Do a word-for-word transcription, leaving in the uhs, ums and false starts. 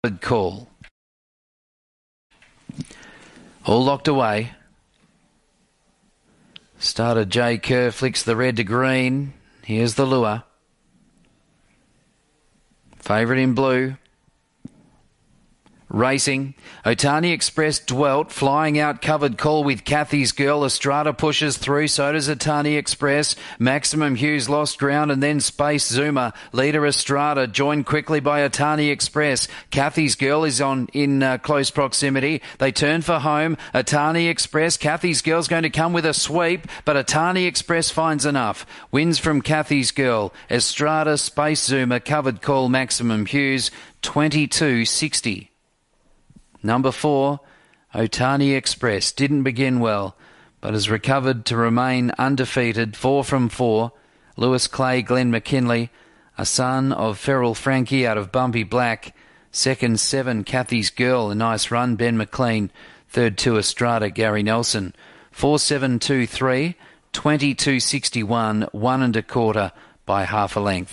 Good call. All locked away. Starter J. Kerr flicks the red to green. Here's the lure. Favourite in blue. Racing. Otani Express dwelt, flying out Covered Call with Kathy's Girl. Estrada pushes through, so does Otani Express. Maximum Hughes lost ground, and then Space Zuma. Leader Estrada joined quickly by Otani Express. Kathy's Girl is on in uh, close proximity. They turn for home. Otani Express. Kathy's Girl's going to come with a sweep, but Otani Express finds enough. Wins from Kathy's Girl. Estrada, Space Zuma, Covered Call, Maximum Hughes, twenty-two sixty. Number four, Otani Express. Didn't begin well, but has recovered to remain undefeated. Four from four. Lewis Clay, Glenn McKinley, a son of Feral Frankie out of Bumpy Black. Second, seven, Kathy's Girl. A nice run, Ben McLean. Third, two, Estrada, Gary Nelson. Four, seven, two, three. twenty-two sixty-one. One and a quarter by half a length.